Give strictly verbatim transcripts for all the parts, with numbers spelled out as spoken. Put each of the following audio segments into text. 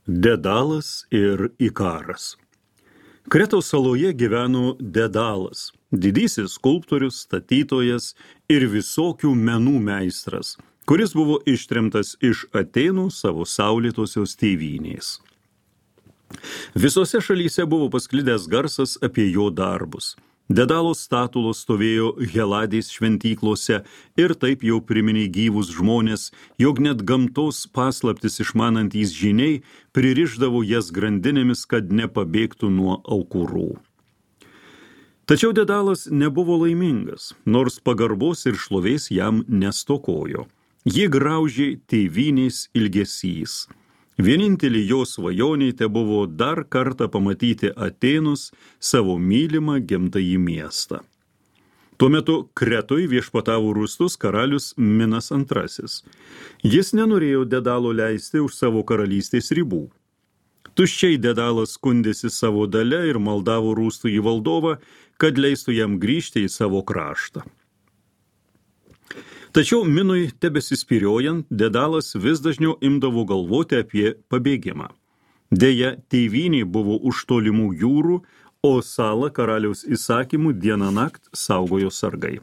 Dedalas ir Ikaras. Kretos saloje gyveno Dedalas, didysis skulptorius, statytojas ir visokių menų meistras, kuris buvo ištremtas iš Atėnų savo saulėtosios tėvynės. Visose šalyse buvo pasklidęs garsas apie jo darbus. Dedalos statulos stovėjo Heladės šventyklose ir taip jau priminė gyvus žmonės, jog net gamtos paslaptis išmanantys žiniai pririšdavo jas grandinėmis, kad nepabėgtų nuo aukurų. Tačiau Dedalas nebuvo laimingas, nors pagarbos ir šlovės jam nestokojo. Jį graužė tėvynės ilgesys. Vienintelį jo svajonė tebuvo dar kartą pamatyti Atėnus, savo mylimą gimtąjį miestą. Tuo metu Kretoje viešpatavo rūstus karalius Minas antrasis. Jis nenorėjo Dedalo leisti už savo karalystės ribų. Tuščiai Dedalas skundėsi savo dalia ir maldavo rūstųjį valdovą, kad leistų jam grįžti į savo kraštą. Tačiau Minui tebesispyriojant, Dedalas vis dažniau imdavo galvoti apie pabėgimą. Deja, tėvynė buvo už tolimų jūrų, o salą karaliaus įsakymų dieną nakt saugojo sargai.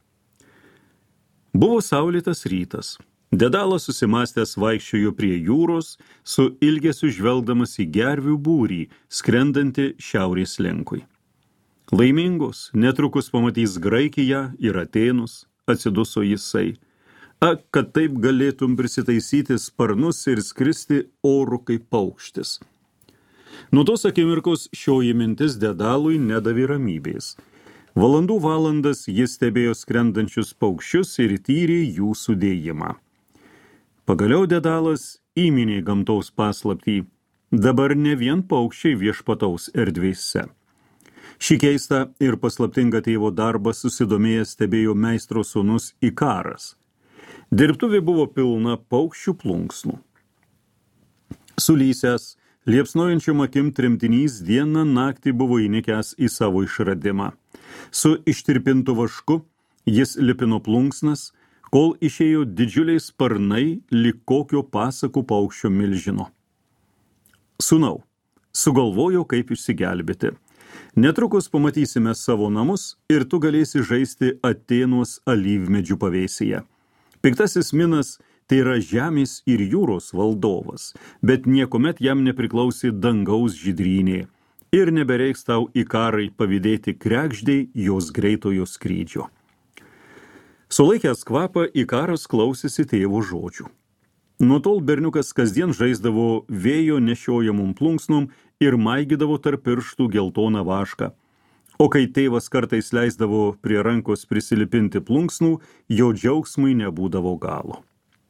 Buvo saulėtas rytas. Dedalas susimastęs vaikščiojo prie jūros, su ilgesiu žvelgdamas į gervių būrį, skrendantį šiaurės linkui. Laimingos, netrukus pamatys Graikiją ir Atėnus, atsiduso jisai. Ak, kad taip galėtum prisitaisyti sparnus ir skristi oru kaip paukštis. Nuo tos akimirkos šioji mintis Dedalui nedavė ramybės. Valandų valandas jis stebėjo skrendančius paukščius ir tyrė jų sudėjimą. Pagaliau Dedalas įminė gamtos paslaptį. Dabar ne vien paukščiai viešpataus erdvėse. Šį keistą ir paslaptingą tėvo darbą susidomėjęs stebėjo meistro sūnus Ikaras. Dirbtuvė buvo pilna paukščių plunksnų. Sulysęs, liepsnojančiom akim tremtinys dieną naktį buvo įnikęs į savo išradimą. Su ištirpintu vašku jis lipino plunksnas, kol išėjo didžiuliai sparnai lyg kokio pasakų paukščio milžino. Sūnau, sugalvojau, kaip išsigelbėti. Netrukus pamatysime savo namus ir tu galėsi žaisti Atėnuos alyvmedžių pavėsyje. Piktasis Minas tai yra žemės ir jūros valdovas, bet niekuomet jam nepriklausė dangaus žydrynė ir nebereiks tau Ikarai pavydėti krekždei jos greitojo skrydžio. Sulaikęs kvapą, Ikaras klausėsi tėvo žodžių. Nuo tol berniukas kasdien žaisdavo vėjo nešiojamom plunksnom ir maigydavo tarp pirštų geltoną vašką. O kai tėvas kartais leisdavo prie rankos prisilipinti plunksnų, jo džiaugsmui nebūdavo galo.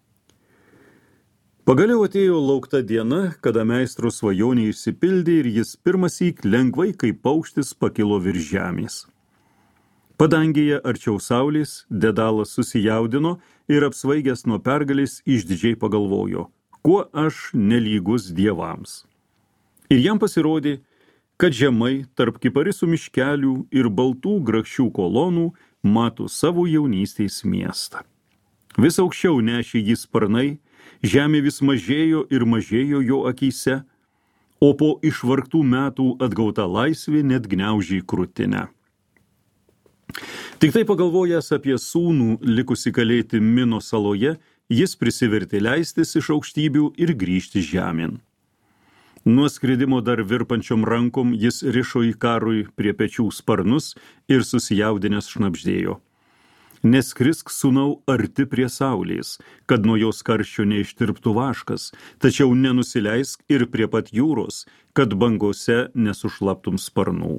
Pagaliau atėjo laukta diena, kada meistro svajonė išsipildė ir jis pirmąsyk lengvai kaip paukštis pakilo virš žemės. Padangėje arčiau saulės Dedalas susijaudino ir apsvaigęs nuo pergalės išdidžiai pagalvojo, kuo aš nelygus dievams. Ir jam pasirodė, kad žemai tarp kiparisų miškelių ir baltų grakščių kolonų mato savo jaunystės miestą. Vis aukščiau nešė jį sparnai, žemė vis mažėjo ir mažėjo jo akyse, o po išvargtų metų atgauta laisvė net gniaužė krūtinę. Tik tai pagalvojęs apie sūnų likusi kalėti Mino saloje, jis prisivertė leistis iš aukštybių ir grįžti žemėn. Nuo skridimo dar virpančiom rankom jis rišo Ikarui prie pečių sparnus ir susijaudinęs šnabždėjo. Neskrisk, sūnau, arti prie saulės, kad nuo jos karščio neištirptų vaškas, tačiau nenusileisk ir prie pat jūros, kad bangose nesušlaptum sparnų.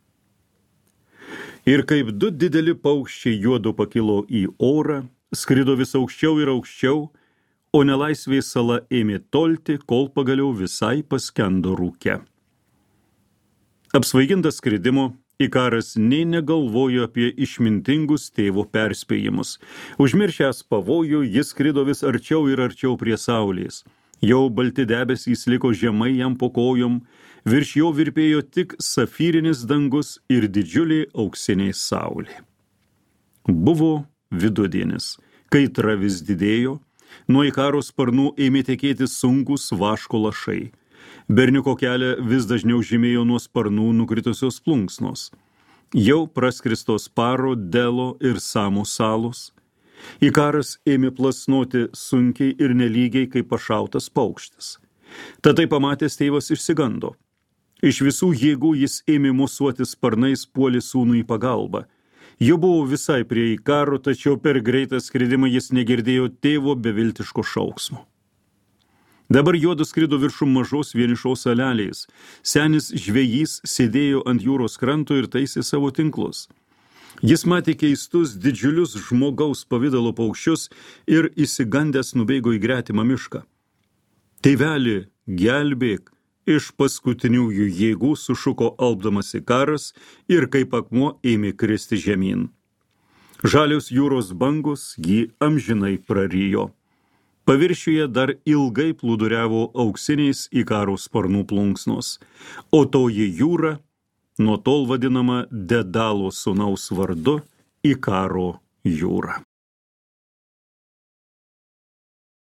Ir kaip du dideli paukščiai juodu pakilo į orą, skrido vis aukščiau ir aukščiau, o nelaisvės sala ėmė tolti, kol pagaliau visai paskendo rūke. Apsvaigintas skridimo, Ikaras nei negalvojo apie išmintingus tėvo perspėjimus. Užmiršęs pavojų, jis skrido vis arčiau ir arčiau prie saulės. Jau balti debesys liko žemai jam po kojom, virš jo virpėjo tik safyrinis dangus ir didžiulė auksinė saulė. Buvo vidudienis, kaitra vis didėjo, nuo Ikaro sparnų ėmė tekėti sunkūs vaško lašai. Berniuko kelią vis dažniau žymėjo nuo sparnų nukritusios plunksnos. Jau praskristos Paro, Delo ir Samo salos. Ikaras ėmė plasnoti sunkiai ir nelygiai kaip pašautas paukštis. Tad tai pamatęs tėvas išsigando. Iš visų jėgų jis ėmė mosuoti sparnais, puolė sūnų į pagalbą. Jau buvo visai prie Ikaro, tačiau per greitą skridimą jis negirdėjo tėvo beviltiško šauksmo. Dabar juodu skrido viršum mažos vienišos salelės. Senis žvejys sėdėjo ant jūros kranto ir taisė savo tinklus. Jis matė keistus, didžiulius žmogaus pavidalo paukščius ir išsigandęs nubėgo į gretimą mišką. Tėveli, gelbėk, iš paskutiniųjų jėgų sušuko alpdamas Ikaras ir kaip akmuo ėmė kristi žemyn. Žalios jūros bangos jį amžinai prarijo. Paviršiuje dar ilgai plūduriavo auksiniais Ikaro sparnų plunksnos, o toji jūra nuo tol vadinama Dedalo sūnaus vardu Ikaro jūra.